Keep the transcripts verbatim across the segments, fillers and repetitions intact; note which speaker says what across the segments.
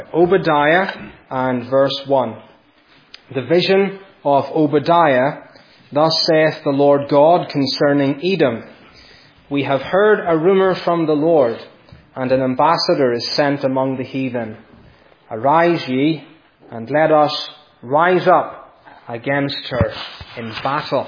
Speaker 1: Obadiah and verse one. The vision of Obadiah. Thus saith the Lord God concerning Edom. We have heard a rumour from the Lord, and an ambassador is sent among the heathen. Arise ye, and let us rise up against her in battle.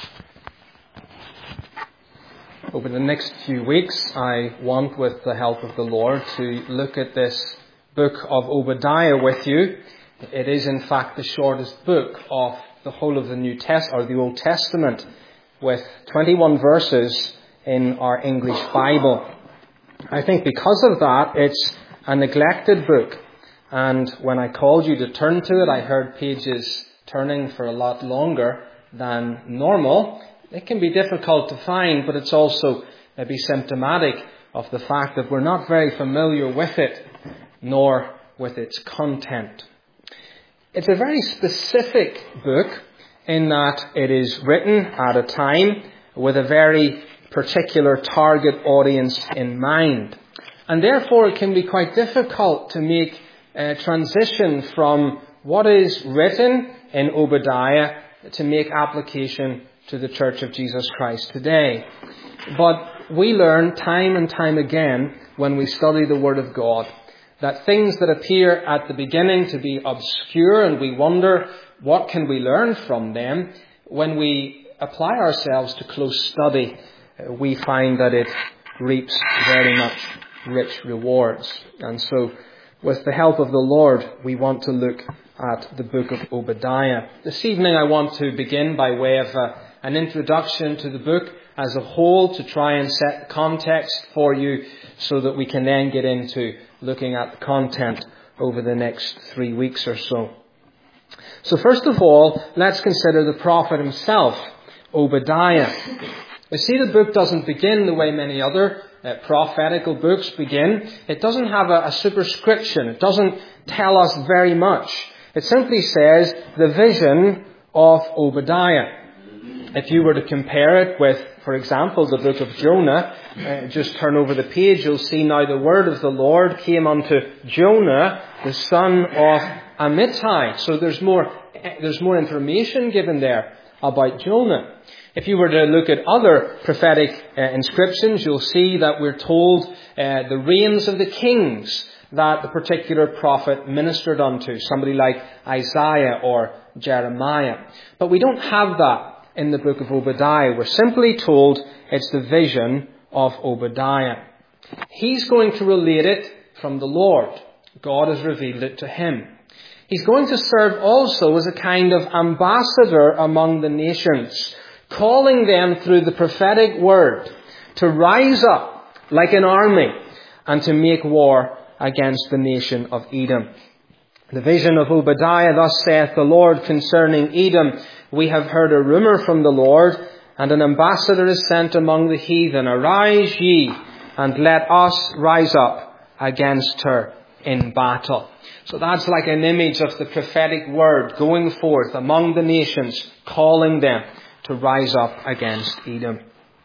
Speaker 1: Over the next few weeks, I want, with the help of the Lord, to look at this book of Obadiah with you. It is, in fact, the shortest book of the whole of the New Test or the Old Testament, with twenty-one verses in our English Bible. I think because of that, it's a neglected book. And when I called you to turn to it, I heard pages turning for a lot longer than normal. It can be difficult to find, but it's also maybe symptomatic of the fact that we're not very familiar with it, nor with its content. It's a very specific book in that it is written at a time with a very particular target audience in mind. And therefore it can be quite difficult to make a transition from what is written in Obadiah to make application to the Church of Jesus Christ today. But we learn time and time again when we study the Word of God that things that appear at the beginning to be obscure and we wonder what can we learn from them, when we apply ourselves to close study, we find that it reaps very much rich rewards. And so, with the help of the Lord, we want to look at the book of Obadiah. This evening I want to begin by way of a, an introduction to the book as a whole, to try and set the context for you so that we can then get into looking at the content over the next three weeks or so. So first of all, let's consider the prophet himself, Obadiah. You see, the book doesn't begin the way many other uh, prophetical books begin. It doesn't have a, a superscription. It doesn't tell us very much. It simply says the vision of Obadiah. If you were to compare it with, for example, the book of Jonah, uh, just turn over the page, you'll see now the word of the Lord came unto Jonah, the son of Amittai. So there's more, there's more information given there about Jonah. If you were to look at other prophetic uh, inscriptions, you'll see that we're told uh, the reigns of the kings that the particular prophet ministered unto, somebody like Isaiah or Jeremiah. But we don't have that in the book of Obadiah. We're simply told it's the vision of Obadiah. He's going to relate it from the Lord. God has revealed it to him. He's going to serve also as a kind of ambassador among the nations, calling them through the prophetic word to rise up like an army and to make war against the nation of Edom. The vision of Obadiah, thus saith the Lord concerning Edom, we have heard a rumour from the Lord, and an ambassador is sent among the heathen. Arise ye, and let us rise up against her in battle. So that's like an image of the prophetic word going forth among the nations, calling them to rise up against Edom.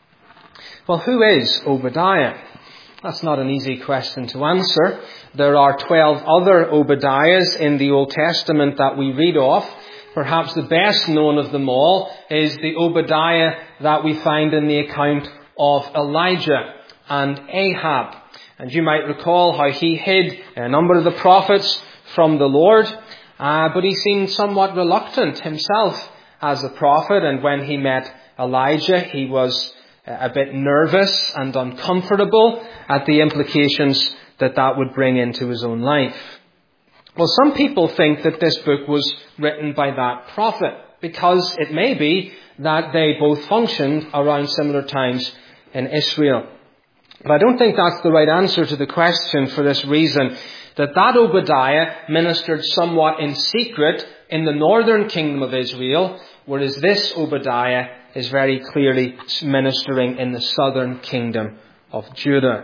Speaker 1: Well, who is Obadiah? That's not an easy question to answer. There are twelve other Obadiahs in the Old Testament that we read of. Perhaps the best known of them all is the Obadiah that we find in the account of Elijah and Ahab. And you might recall how he hid a number of the prophets from the Lord, uh, but he seemed somewhat reluctant himself as a prophet. And when he met Elijah, he was a bit nervous and uncomfortable at the implications that that would bring into his own life. Well, some people think that this book was written by that prophet because it may be that they both functioned around similar times in Israel. But I don't think that's the right answer to the question for this reason, that that Obadiah ministered somewhat in secret in the northern kingdom of Israel, whereas this Obadiah is very clearly ministering in the southern kingdom of Judah.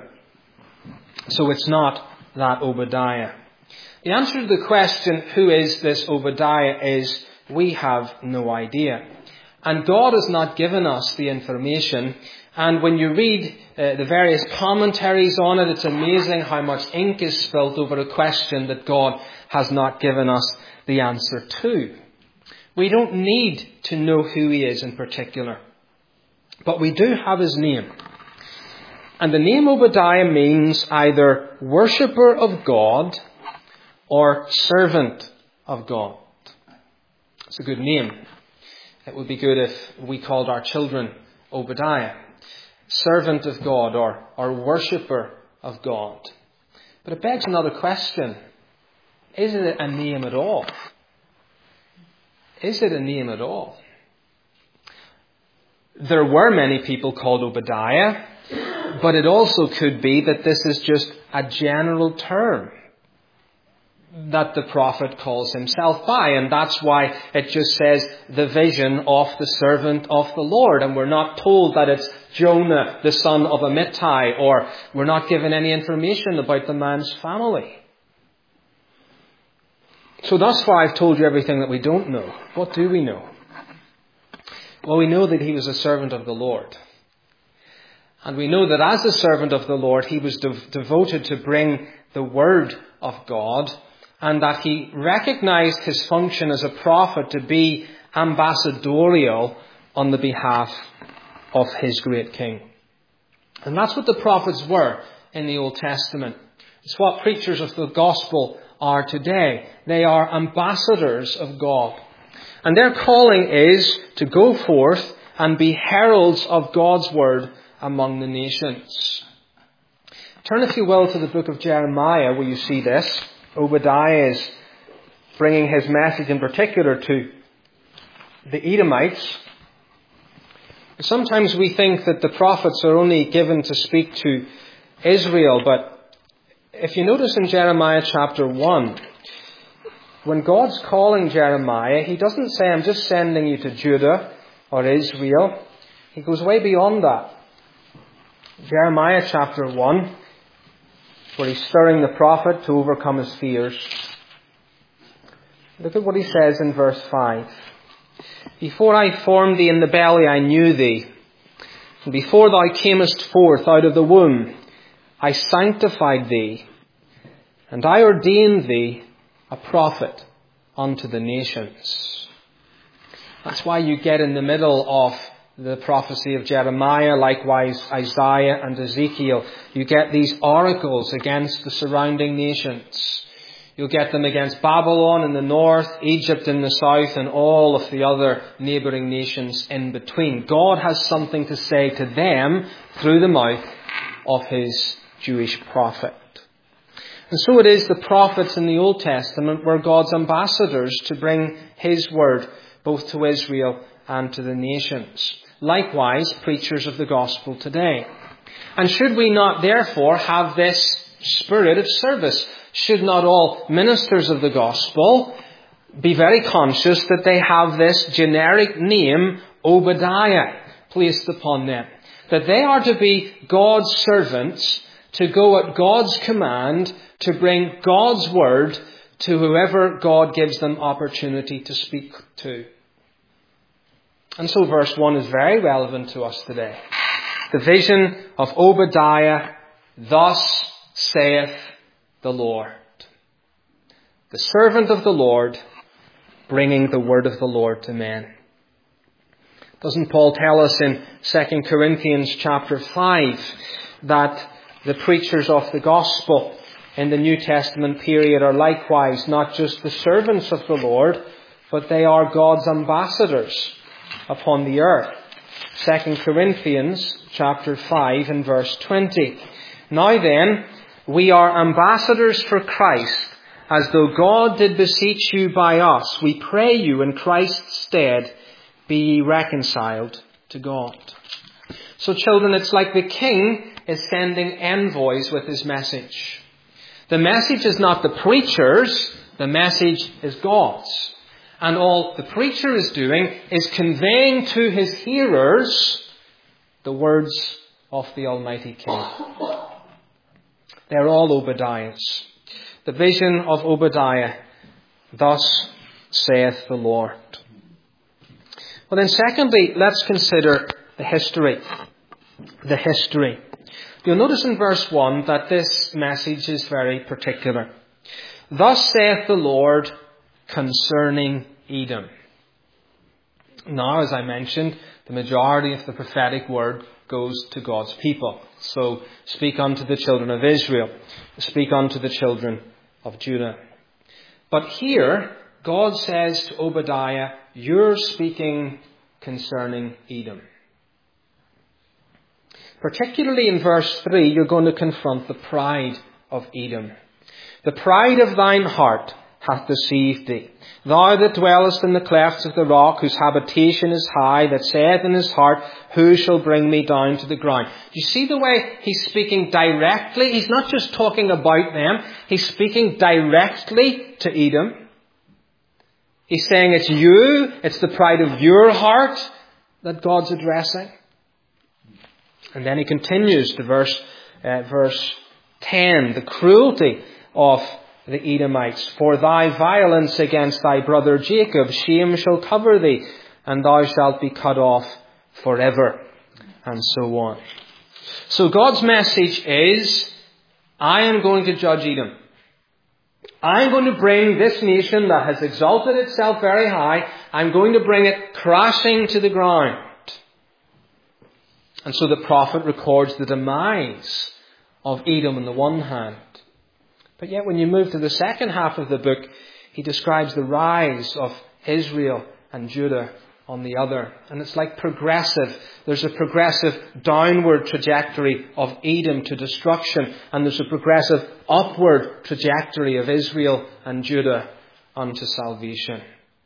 Speaker 1: So it's not that Obadiah. The answer to the question, who is this Obadiah, is we have no idea. And God has not given us the information, And when you read uh, the various commentaries on it, it's amazing how much ink is spilt over a question that God has not given us the answer to. We don't need to know who he is in particular. But we do have his name. And the name Obadiah means either worshipper of God or servant of God. It's a good name. It would be good if we called our children Obadiah. Servant of God or, or worshipper of God. But it begs another question. Is it a name at all? Is it a name at all? There were many people called Obadiah, but it also could be that this is just a general term that the prophet calls himself by, and that's why it just says the vision of the servant of the Lord, and we're not told that it's Jonah, the son of Amittai, or we're not given any information about the man's family. So thus far I've told you everything that we don't know. What do we know? Well, we know that he was a servant of the Lord. And we know that as a servant of the Lord, he was dev- devoted to bring the word of God, and that he recognized his function as a prophet to be ambassadorial on the behalf of his great king. And that's what the prophets were in the Old Testament. It's what preachers of the gospel are today. They are ambassadors of God. And their calling is to go forth and be heralds of God's word among the nations. Turn, if you will, to the book of Jeremiah, where you see this. Obadiah is bringing his message in particular to the Edomites. Sometimes we think that the prophets are only given to speak to Israel, but if you notice in Jeremiah chapter one, when God's calling Jeremiah, he doesn't say, I'm just sending you to Judah or Israel. He goes way beyond that. Jeremiah chapter one, where he's stirring the prophet to overcome his fears. Look at what he says in verse five. Before I formed thee in the belly, I knew thee. And before thou camest forth out of the womb, I sanctified thee. And I ordained thee a prophet unto the nations. That's why you get in the middle of the prophecy of Jeremiah, likewise Isaiah and Ezekiel. You get these oracles against the surrounding nations. You'll get them against Babylon in the north, Egypt in the south, and all of the other neighbouring nations in between. God has something to say to them through the mouth of his Jewish prophet. And so it is the prophets in the Old Testament were God's ambassadors to bring his word both to Israel and to the nations. Likewise, preachers of the gospel today. And should we not therefore have this spirit of service? Should not all ministers of the gospel be very conscious that they have this generic name, Obadiah, placed upon them? That they are to be God's servants, to go at God's command, to bring God's word to whoever God gives them opportunity to speak to. And so verse one is very relevant to us today. The vision of Obadiah, thus saith the Lord. The servant of the Lord bringing the word of the Lord to men. Doesn't Paul tell us in Second Corinthians chapter five that the preachers of the gospel in the New Testament period are likewise not just the servants of the Lord, but they are God's ambassadors upon the earth. Second Corinthians chapter five and verse twenty. Now then, we are ambassadors for Christ, as though God did beseech you by us. We pray you in Christ's stead, be ye reconciled to God. So children, it's like the king is sending envoys with his message. The message is not the preacher's, the message is God's. And all the preacher is doing is conveying to his hearers the words of the Almighty King. They're all Obadiahs. The vision of Obadiah, thus saith the Lord. Well then secondly, let's consider the history. the history. You'll notice in verse one that this message is very particular. Thus saith the Lord concerning Edom. Now, as I mentioned, the majority of the prophetic word goes to God's people. So, speak unto the children of Israel. Speak unto the children of Judah. But here, God says to Obadiah, you're speaking concerning Edom. Particularly in verse three, you're going to confront the pride of Edom. The pride of thine heart hath deceived thee. Thou that dwellest in the clefts of the rock, whose habitation is high, that saith in his heart, who shall bring me down to the ground? Do you see the way he's speaking directly? He's not just talking about them. He's speaking directly to Edom. He's saying it's you, it's the pride of your heart that God's addressing. And then he continues to verse, uh, verse ten, the cruelty of the Edomites. For thy violence against thy brother Jacob, shame shall cover thee, and thou shalt be cut off forever. And so on. So God's message is, I am going to judge Edom. I am going to bring this nation that has exalted itself very high, I'm going to bring it crashing to the ground. And so the prophet records the demise of Edom on the one hand. But yet when you move to the second half of the book, he describes the rise of Israel and Judah on the other. And it's like progressive. There's a progressive downward trajectory of Edom to destruction. And there's a progressive upward trajectory of Israel and Judah unto salvation.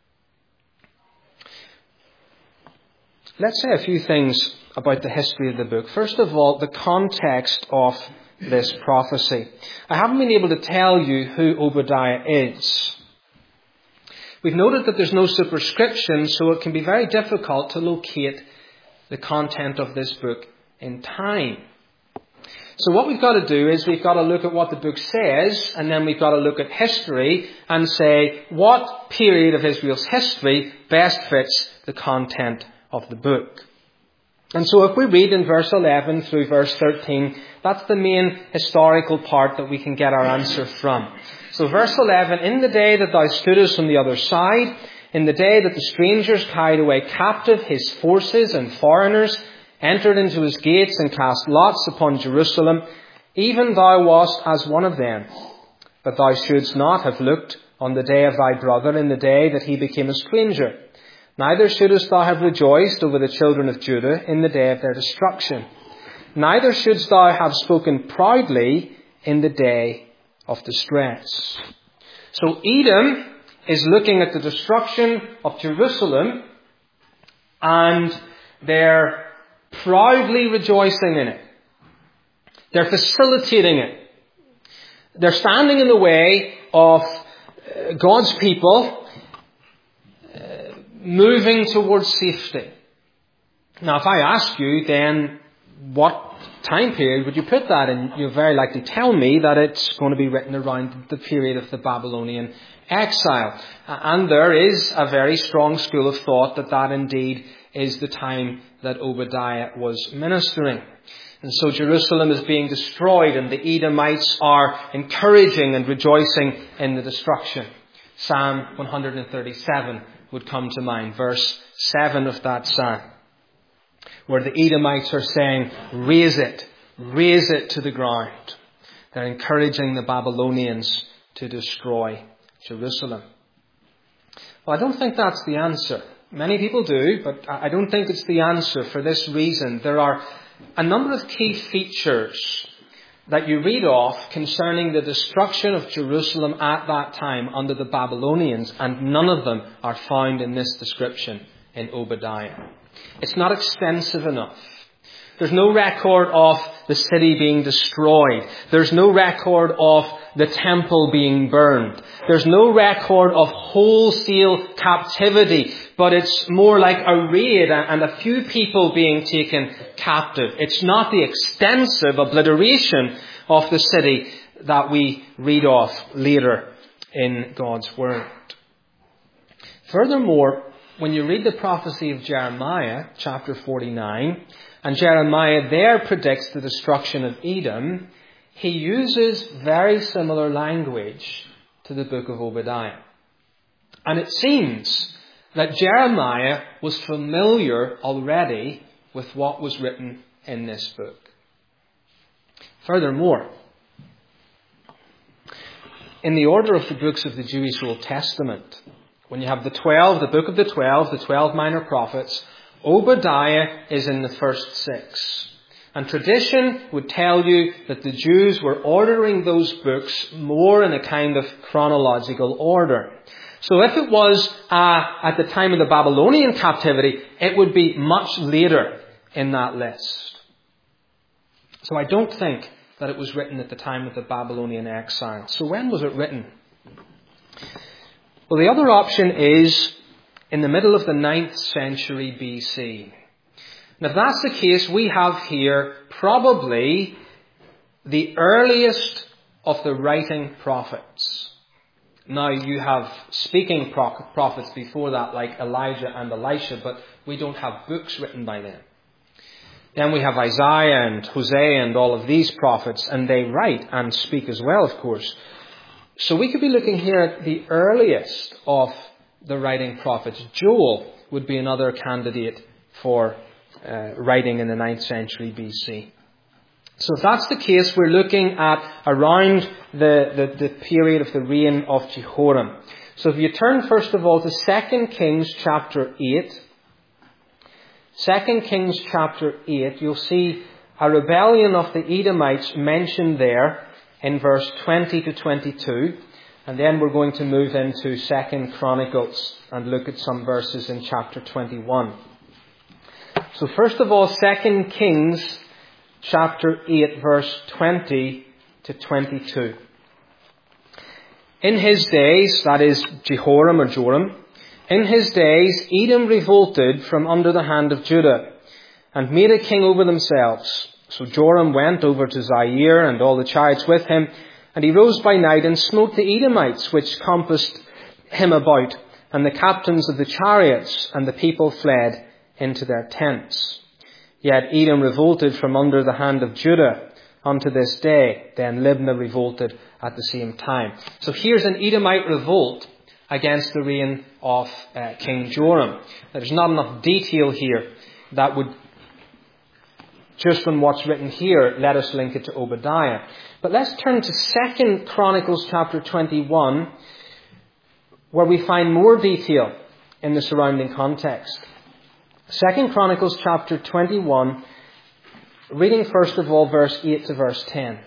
Speaker 1: Let's say a few things about the history of the book. First of all, the context of this prophecy. I haven't been able to tell you who Obadiah is. We've noted that there's no superscription, so it can be very difficult to locate the content of this book in time. So what we've got to do is we've got to look at what the book says, and then we've got to look at history and say what period of Israel's history best fits the content of the book. And so if we read in verse eleven through verse thirteen, that's the main historical part that we can get our answer from. So verse eleven, in the day that thou stoodest on the other side, in the day that the strangers carried away captive his forces and foreigners, entered into his gates and cast lots upon Jerusalem, even thou wast as one of them. But thou shouldst not have looked on the day of thy brother in the day that he became a stranger. Neither shouldest thou have rejoiced over the children of Judah in the day of their destruction. Neither shouldst thou have spoken proudly in the day of distress. So Edom is looking at the destruction of Jerusalem, and they're proudly rejoicing in it. They're facilitating it. They're standing in the way of God's people moving towards safety. Now, if I ask you, then what time period would you put that in? You'll very likely tell me that it's going to be written around the period of the Babylonian exile. And there is a very strong school of thought that that indeed is the time that Obadiah was ministering. And so Jerusalem is being destroyed, and the Edomites are encouraging and rejoicing in the destruction. Psalm one thirty-seven would come to mind, verse seven of that psalm, where the Edomites are saying, raise it, raise it to the ground. They're encouraging the Babylonians to destroy Jerusalem. Well, I don't think that's the answer. Many people do, but I don't think it's the answer for this reason. There are a number of key features that you read off concerning the destruction of Jerusalem at that time under the Babylonians, and none of them are found in this description in Obadiah. It's not extensive enough. There's no record of the city being destroyed. There's no record of the temple being burned. There's no record of wholesale captivity, but it's more like a raid and a few people being taken captive. It's not the extensive obliteration of the city that we read of later in God's Word. Furthermore, when you read the prophecy of Jeremiah, chapter forty-nine, and Jeremiah there predicts the destruction of Edom, he uses very similar language to the book of Obadiah. And it seems that Jeremiah was familiar already with what was written in this book. Furthermore, in the order of the books of the Jewish Old Testament, when you have the twelve, the book of the twelve, the twelve minor prophets, Obadiah is in the first six. And tradition would tell you that the Jews were ordering those books more in a kind of chronological order. So if it was uh, at the time of the Babylonian captivity, it would be much later in that list. So I don't think that it was written at the time of the Babylonian exile. So when was it written? Well, the other option is in the middle of the ninth century B C. And if that's the case, we have here probably the earliest of the writing prophets. Now, you have speaking prophets before that, like Elijah and Elisha, but we don't have books written by them. Then we have Isaiah and Hosea and all of these prophets, and they write and speak as well, of course. So we could be looking here at the earliest of the writing prophets. Joel would be another candidate for uh, writing in the ninth century B C. So if that's the case, we're looking at around the, the, the period of the reign of Jehoram. So if you turn first of all to Second Kings chapter eight. Second Kings chapter eight, you'll see a rebellion of the Edomites mentioned there in verse twenty to twenty-two. And then we're going to move into Second Chronicles and look at some verses in chapter twenty-one. So first of all, Second Kings chapter eight, verse twenty to twenty-two. In his days, that is Jehoram or Joram, in his days Edom revolted from under the hand of Judah and made a king over themselves. So Joram went over to Zaire and all the chariots with him, and he rose by night and smote the Edomites which compassed him about, and the captains of the chariots, and the people fled into their tents. Yet Edom revolted from under the hand of Judah unto this day. Then Libnah revolted at the same time. So here's an Edomite revolt against the reign of uh, King Joram. There's not enough detail here that would, just from what's written here, let us link it to Obadiah. But let's turn to Second Chronicles chapter twenty-one, where we find more detail in the surrounding context. Second Chronicles chapter twenty-one, reading first of all verse eight to verse ten.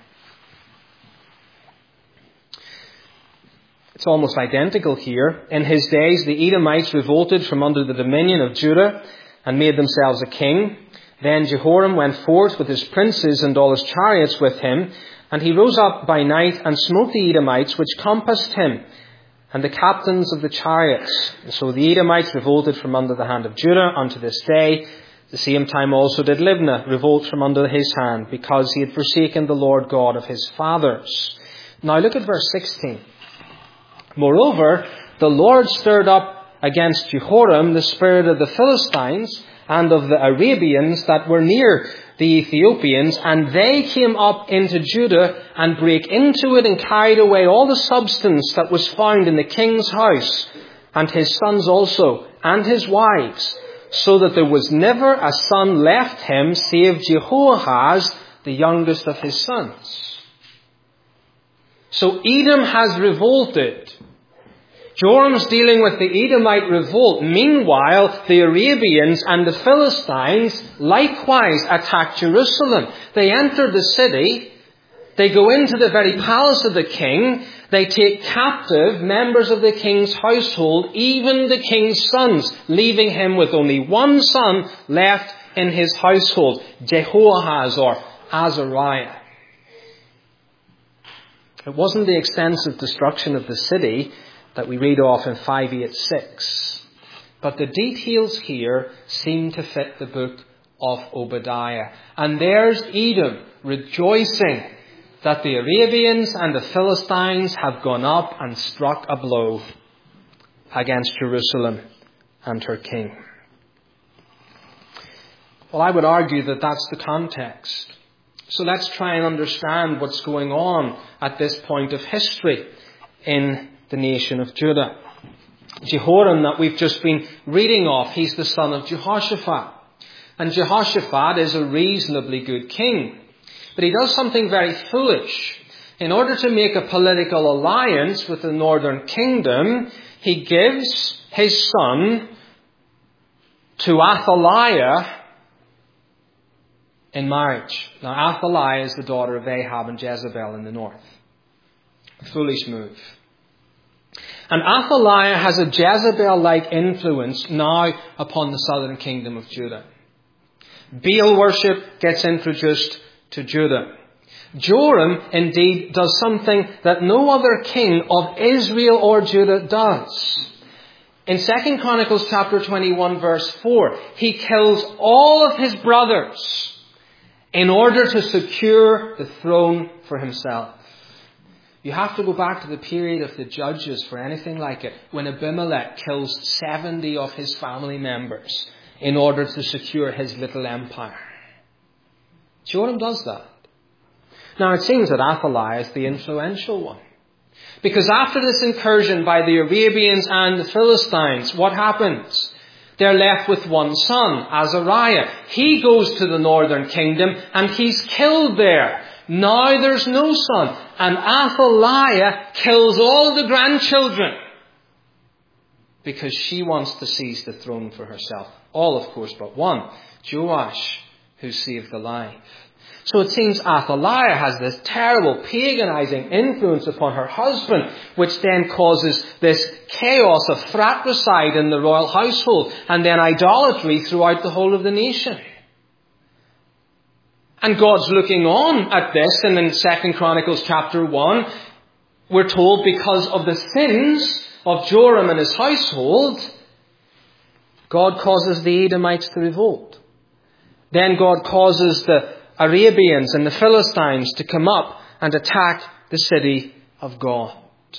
Speaker 1: It's almost identical here. In his days the Edomites revolted from under the dominion of Judah and made themselves a king. Then Jehoram went forth with his princes and all his chariots with him, and he rose up by night and smote the Edomites which compassed him, and the captains of the chariots. And so the Edomites revolted from under the hand of Judah unto this day. The same time also did Libnah revolt from under his hand, because he had forsaken the Lord God of his fathers. Now look at verse sixteen. Moreover, the Lord stirred up against Jehoram the spirit of the Philistines and of the Arabians that were near the Ethiopians, and they came up into Judah and brake into it and carried away all the substance that was found in the king's house, and his sons also, and his wives, so that there was never a son left him save Jehoahaz, the youngest of his sons. So Edom has revolted. Joram's dealing with the Edomite revolt. Meanwhile, the Arabians and the Philistines likewise attack Jerusalem. They enter the city. They go into the very palace of the king. They take captive members of the king's household, even the king's sons, leaving him with only one son left in his household, Jehoahaz or Azariah. It wasn't the extensive destruction of the city that we read off in five eighty-six. But the details here seem to fit the book of Obadiah. And there's Edom rejoicing that the Arabians and the Philistines have gone up and struck a blow against Jerusalem and her king. Well, I would argue that that's the context. So let's try and understand what's going on at this point of history in the nation of Judah. Jehoram, that we've just been reading of, he's the son of Jehoshaphat. And Jehoshaphat is a reasonably good king. But he does something very foolish. In order to make a political alliance with the northern kingdom, he gives his son to Athaliah in marriage. Now, Athaliah is the daughter of Ahab and Jezebel in the north. A foolish move. And Athaliah has a Jezebel-like influence now upon the southern kingdom of Judah. Baal worship gets introduced to Judah. Joram, indeed, does something that no other king of Israel or Judah does. In Second Chronicles chapter twenty-one, verse four, he kills all of his brothers in order to secure the throne for himself. You have to go back to the period of the Judges for anything like it, when Abimelech kills seventy of his family members in order to secure his little empire. Joram does that. Now, it seems that Athaliah is the influential one. Because after this incursion by the Arabians and the Philistines, what happens? They're left with one son, Azariah. He goes to the northern kingdom and he's killed there. Now there's no son. And Athaliah kills all the grandchildren because she wants to seize the throne for herself. All, of course, but one, Joash, who's saved alive. So it seems Athaliah has this terrible paganizing influence upon her husband, which then causes this chaos of fratricide in the royal household and then idolatry throughout the whole of the nation. And God's looking on at this, and in Second Chronicles chapter one, we're told because of the sins of Joram and his household, God causes the Edomites to revolt. Then God causes the Arabians and the Philistines to come up and attack the city of God.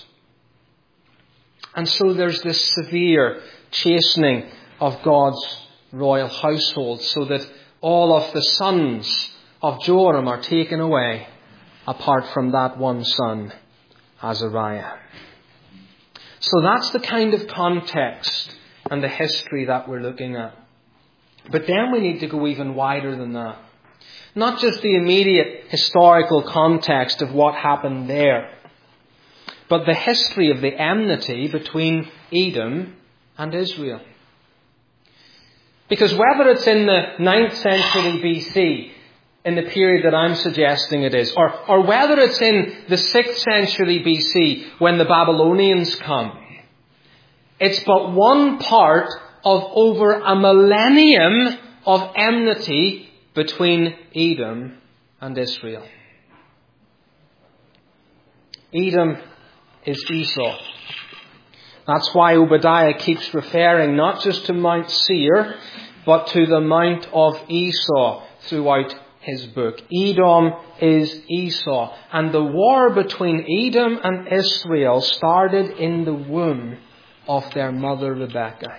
Speaker 1: And so there's this severe chastening of God's royal household, so that all of the sons of Joram are taken away, apart from that one son, Azariah. So that's the kind of context and the history that we're looking at. But then we need to go even wider than that. Not just the immediate historical context of what happened there, but the history of the enmity between Edom and Israel. Because whether it's in the ninth century B C, in the period that I'm suggesting it is, or, or whether it's in the sixth century B C when the Babylonians come, it's but one part of over a millennium of enmity between Edom and Israel. Edom is Esau. That's why Obadiah keeps referring not just to Mount Seir, but to the Mount of Esau throughout his book. Edom is Esau. And the war between Edom and Israel started in the womb of their mother Rebekah.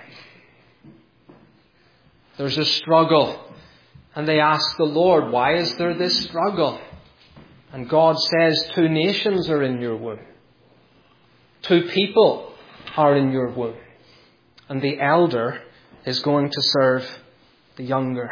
Speaker 1: There's a struggle. And they ask the Lord, why is there this struggle? And God says, two nations are in your womb. Two people are in your womb. And the elder is going to serve the younger.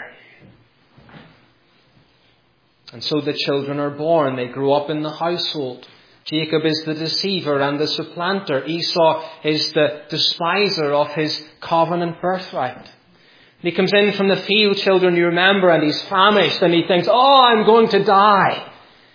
Speaker 1: And so the children are born. They grow up in the household. Jacob is the deceiver and the supplanter. Esau is the despiser of his covenant birthright. He comes in from the field, children, you remember, and he's famished and he thinks, oh, I'm going to die.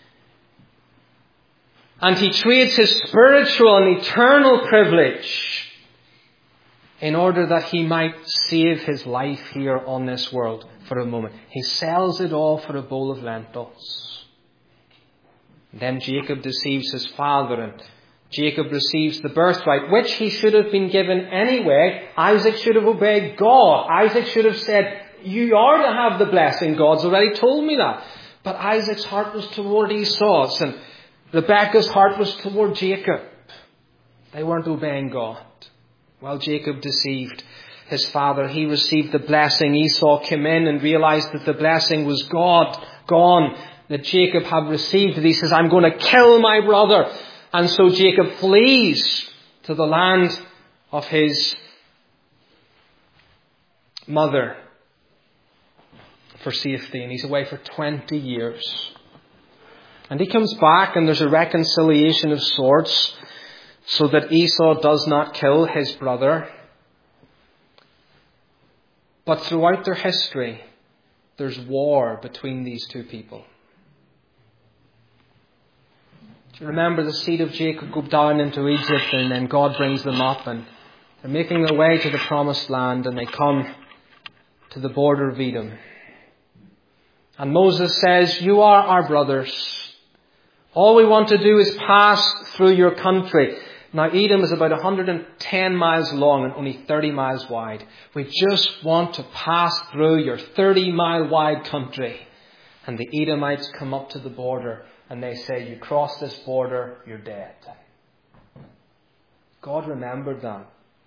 Speaker 1: And he trades his spiritual and eternal privilege in order that he might save his life here on this world for a moment. He sells it all for a bowl of lentils. Then Jacob deceives his father, and Jacob receives the birthright, which he should have been given anyway. Isaac should have obeyed God. Isaac should have said, you are to have the blessing. God's already told me that. But Isaac's heart was toward Esau's, and Rebekah's heart was toward Jacob. They weren't obeying God. Well, Jacob deceived his father. He received the blessing. Esau came in and realized that the blessing was God, gone, that Jacob had received it. He says, I'm going to kill my brother. And so Jacob flees to the land of his mother for safety. And he's away for twenty years. And he comes back and there's a reconciliation of sorts so that Esau does not kill his brother. But throughout their history, there's war between these two people. Do you remember the seed of Jacob go down into Egypt and then God brings them up and they're making their way to the promised land and they come to the border of Edom. And Moses says, you are our brothers. All we want to do is pass through your country. Now Edom is about one hundred ten miles long and only thirty miles wide. We just want to pass through your thirty mile wide country. And the Edomites come up to the border and they say, you cross this border, you're dead. God remembered them.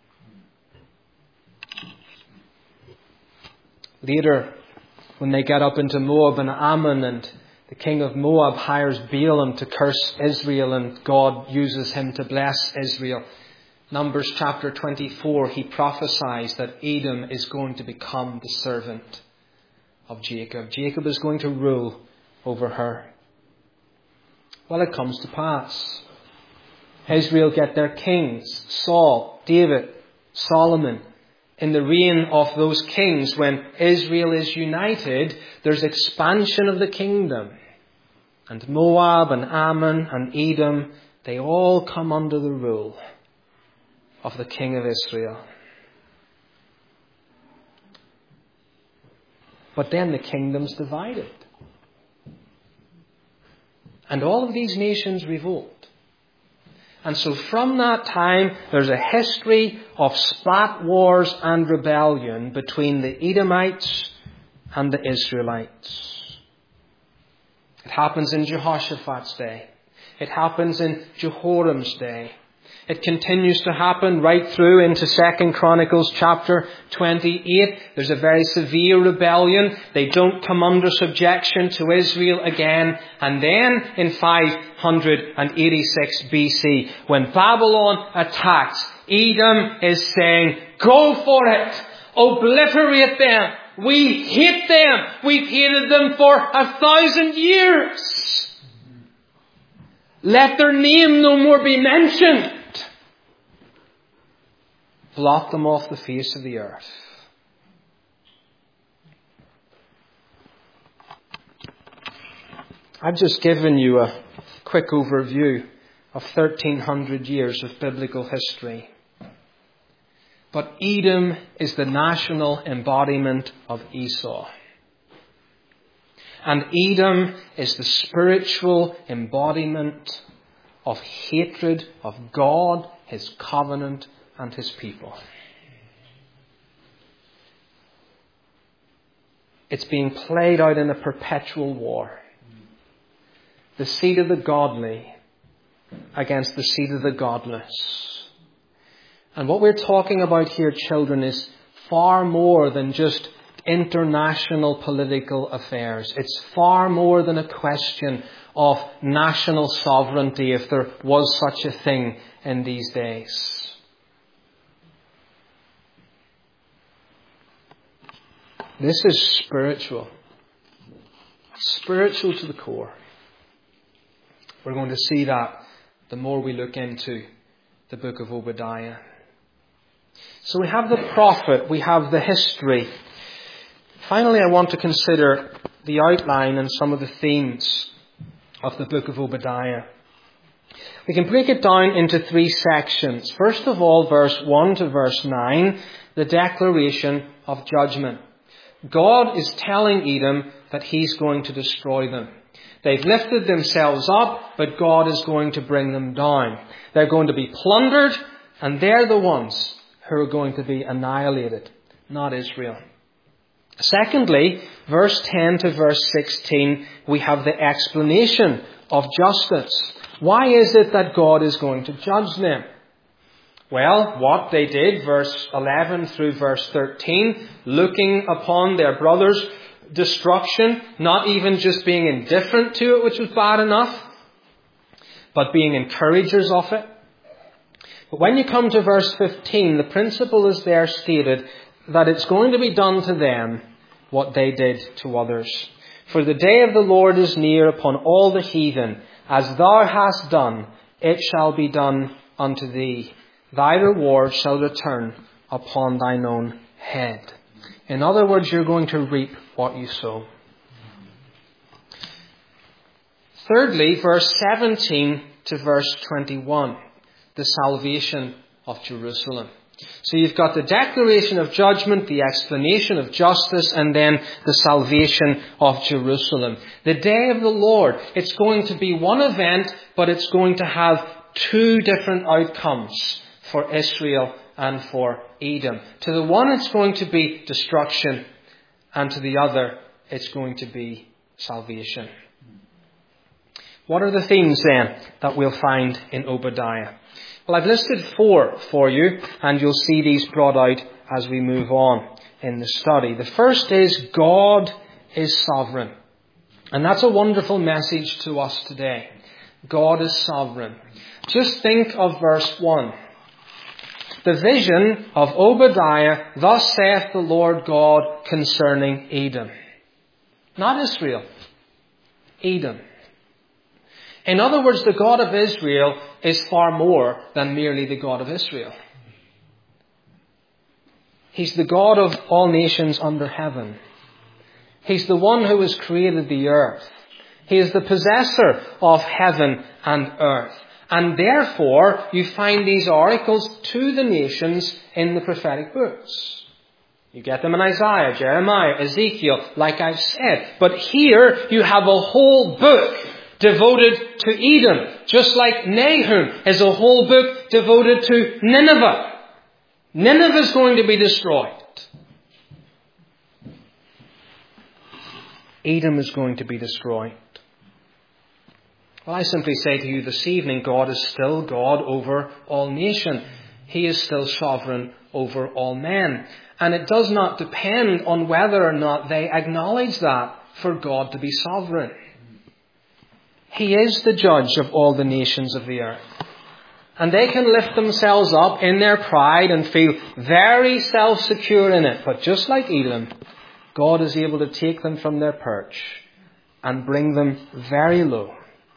Speaker 1: Later, when they get up into Moab and Ammon, and the king of Moab hires Balaam to curse Israel, and God uses him to bless Israel. Numbers chapter twenty-four, he prophesies that Edom is going to become the servant of Jacob. Jacob is going to rule over her. Well, it comes to pass. Israel get their kings, Saul, David, Solomon. In the reign of those kings, when Israel is united, there's expansion of the kingdom. And Moab and Ammon and Edom, they all come under the rule of the king of Israel. But then the kingdom's divided. And all of these nations revolt. And so from that time, there's a history of spat wars and rebellion between the Edomites and the Israelites. It happens in Jehoshaphat's day. It happens in Jehoram's day. It continues to happen right through into Second Chronicles chapter twenty-eight. There's a very severe rebellion. They don't come under subjection to Israel again. And then in five eighty-six B C, when Babylon attacks, Edom is saying, go for it. Obliterate them. We hate them. We've hated them for a thousand years. Let their name no more be mentioned. Blot them off the face of the earth. I've just given you a quick overview of thirteen hundred years of biblical history. But Edom is the national embodiment of Esau. And Edom is the spiritual embodiment of hatred of God, His covenant, and His people. It's being played out in a perpetual war. The seed of the godly against the seed of the godless. And what we're talking about here, children, is far more than just international political affairs. It's far more than a question of national sovereignty, if there was such a thing in these days. This is spiritual. Spiritual to the core. We're going to see that the more we look into the book of Obadiah. So we have the prophet, we have the history. Finally, I want to consider the outline and some of the themes of the book of Obadiah. We can break it down into three sections. First of all, verse one to verse nine, the declaration of judgment. God is telling Edom that He's going to destroy them. They've lifted themselves up, but God is going to bring them down. They're going to be plundered, and they're the ones who are going to be annihilated, not Israel. Secondly, verse ten to verse sixteen, we have the explanation of justice. Why is it that God is going to judge them? Well, what they did, verse eleven through verse thirteen, looking upon their brother's destruction, not even just being indifferent to it, which was bad enough, but being encouragers of it. But when you come to verse fifteen, the principle is there stated that it's going to be done to them what they did to others. For the day of the Lord is near upon all the heathen. As thou hast done, it shall be done unto thee. Thy reward shall return upon thine own head. In other words, you're going to reap what you sow. Thirdly, verse seventeen to verse twenty-one, the salvation of Jerusalem. So you've got the declaration of judgment, the explanation of justice, and then the salvation of Jerusalem. The day of the Lord, it's going to be one event, but it's going to have two different outcomes for Israel and for Edom. To the one, it's going to be destruction, and to the other, it's going to be salvation. What are the themes then that we'll find in Obadiah? Well, I've listed four for you, and you'll see these brought out as we move on in the study. The first is God is sovereign. And that's a wonderful message to us today. God is sovereign. Just think of verse one. The vision of Obadiah, thus saith the Lord God concerning Edom. Not Israel. Edom. In other words, the God of Israel is far more than merely the God of Israel. He's the God of all nations under heaven. He's the one who has created the earth. He is the possessor of heaven and earth. And therefore, you find these oracles to the nations in the prophetic books. You get them in Isaiah, Jeremiah, Ezekiel, like I've said. But here you have a whole book devoted to Edom, just like Nahum is a whole book devoted to Nineveh. Nineveh is going to be destroyed. Edom is going to be destroyed. Well, I simply say to you this evening, God is still God over all nation. He is still sovereign over all men. And it does not depend on whether or not they acknowledge that for God to be sovereign. He is the judge of all the nations of the earth. And they can lift themselves up in their pride and feel very self-secure in it. But just like Edom, God is able to take them from their perch and bring them very low.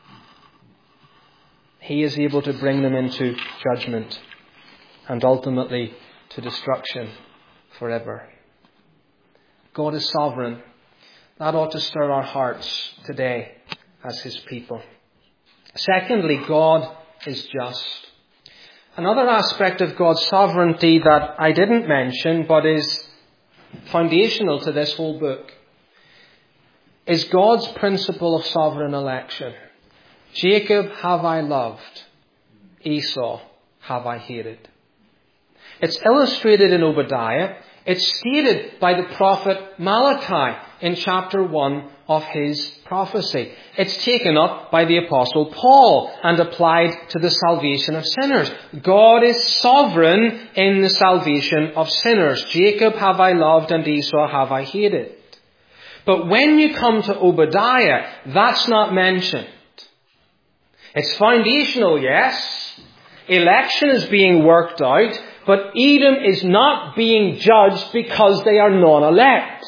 Speaker 1: He is able to bring them into judgment and ultimately to destruction forever. God is sovereign. That ought to stir our hearts today as His people. Secondly, God is just. Another aspect of God's sovereignty that I didn't mention, but is foundational to this whole book, is God's principle of sovereign election. Jacob have I loved, Esau have I hated. It's illustrated in Obadiah. It's stated by the prophet Malachi in chapter one of his prophecy. It's taken up by the apostle Paul and applied to the salvation of sinners. God is sovereign in the salvation of sinners. Jacob have I loved and Esau have I hated. But when you come to Obadiah, that's not mentioned. It's foundational, yes. Election is being worked out, but Edom is not being judged because they are non-elect.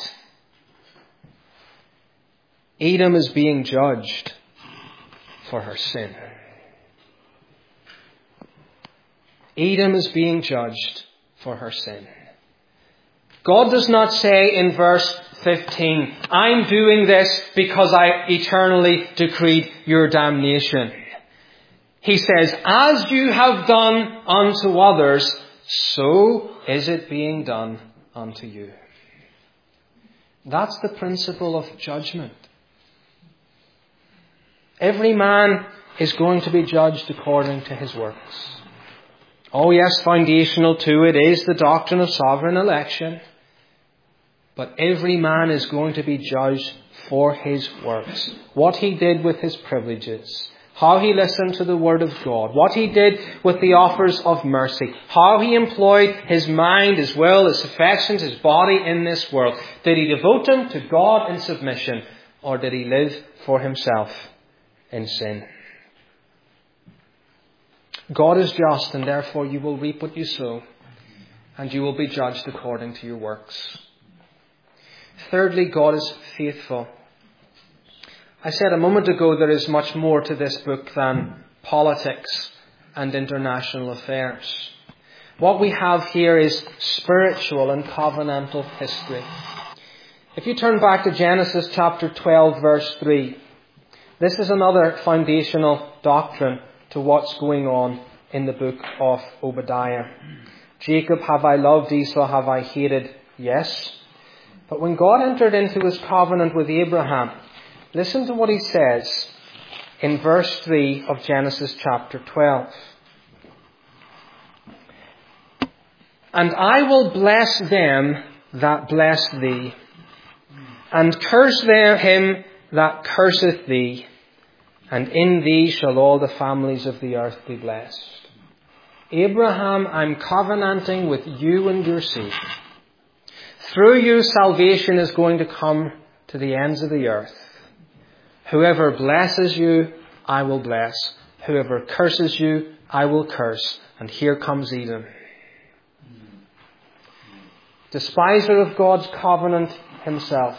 Speaker 1: Edom is being judged for her sin. Edom is being judged for her sin. God does not say in verse fifteen, I'm doing this because I eternally decreed your damnation. He says, as you have done unto others, so is it being done unto you. That's the principle of judgment. Every man is going to be judged according to his works. Oh yes, foundational to it is the doctrine of sovereign election. But every man is going to be judged for his works. What he did with his privileges. how he listened to the word of God, what he did with the offers of mercy, how he employed his mind, his will, his affections, his body in this world. Did he devote them to God in submission, or did he live for himself in sin? God is just, and therefore you will reap what you sow, and you will be judged according to your works. Thirdly, God is faithful. I said a moment ago there is much more to this book than politics and international affairs. What we have here is spiritual and covenantal history. If you turn back to Genesis chapter twelve, verse three, this is another foundational doctrine to what's going on in the book of Obadiah. Jacob have I loved, Esau have I hated, yes. But when God entered into his covenant with Abraham, listen to what he says in verse three of Genesis chapter twelve. And I will bless them that bless thee, and curse them him that curseth thee, and in thee shall all the families of the earth be blessed. Abraham, I'm covenanting with you and your seed. Through you, salvation is going to come to the ends of the earth. Whoever blesses you, I will bless. Whoever curses you, I will curse. And here comes Edom. Despiser of God's covenant himself.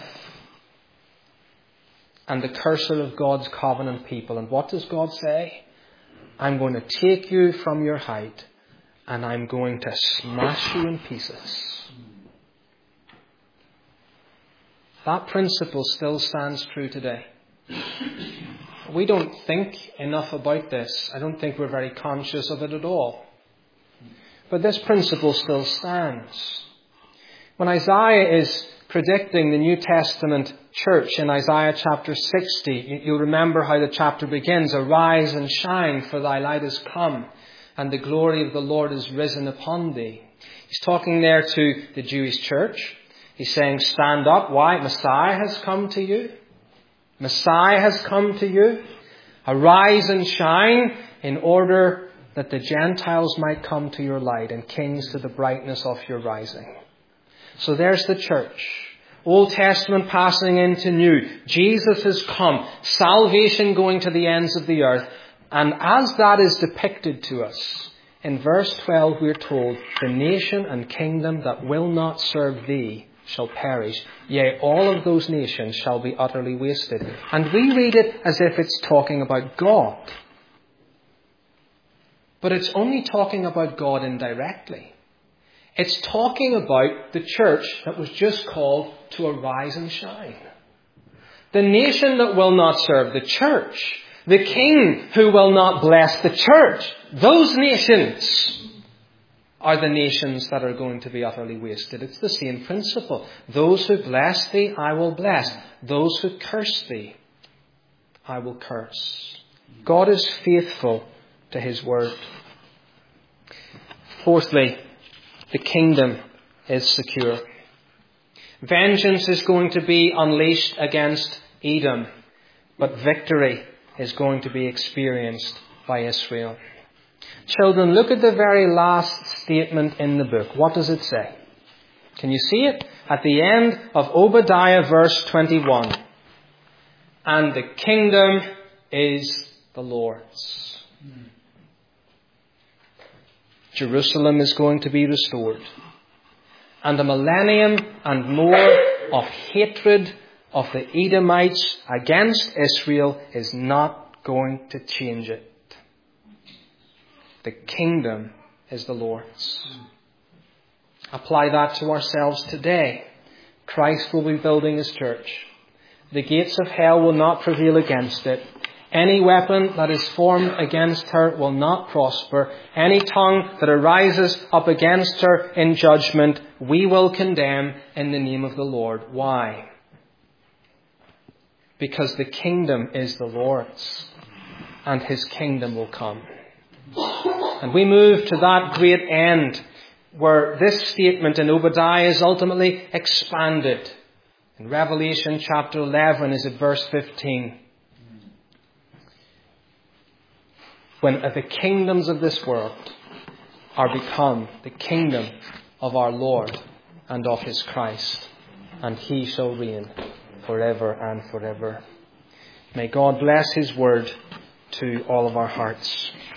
Speaker 1: And the curser of God's covenant people. And what does God say? I'm going to take you from your height, and I'm going to smash you in pieces. That principle still stands true today. We don't think enough about this. I don't think we're very conscious of it at all. But this principle still stands. When Isaiah is predicting the New Testament church in Isaiah chapter sixty, you'll remember how the chapter begins. Arise and shine, for thy light is come, and the glory of the Lord is risen upon thee. He's talking there to the Jewish church. He's saying, stand up. Why? Messiah has come to you. Messiah has come to you. Arise and shine, in order that the Gentiles might come to your light, and kings to the brightness of your rising. So there's the church. Old Testament passing into New. Jesus has come. Salvation going to the ends of the earth. And as that is depicted to us, in verse twelve we're told, the nation and kingdom that will not serve thee shall perish. Yea, all of those nations shall be utterly wasted. And we read it as if it's talking about God. But it's only talking about God indirectly. It's talking about the church that was just called to arise and shine. The nation that will not serve the church. The king who will not bless the church. Those nations are the nations that are going to be utterly wasted. It's the same principle. Those who bless thee, I will bless. Those who curse thee, I will curse. God is faithful to his word. Fourthly, the kingdom is secure. Vengeance is going to be unleashed against Edom, but victory is going to be experienced by Israel. Children, look at the very last statement in the book. What does it say? Can you see it? At the end of Obadiah verse twenty-one. And the kingdom is the Lord's. Jerusalem is going to be restored. And a millennium and more of hatred of the Edomites against Israel is not going to change it. The kingdom is the Lord's. Apply that to ourselves today. Christ will be building his church. The gates of hell will not prevail against it. Any weapon that is formed against her will not prosper. Any tongue that arises up against her in judgment, we will condemn in the name of the Lord. Why? Because the kingdom is the Lord's, and his kingdom will come. And we move to that great end where this statement in Obadiah is ultimately expanded. In Revelation chapter eleven, is it verse fifteen? when the kingdoms of this world are become the kingdom of our Lord and of his Christ, and he shall reign forever and forever. May God bless his word to all of our hearts.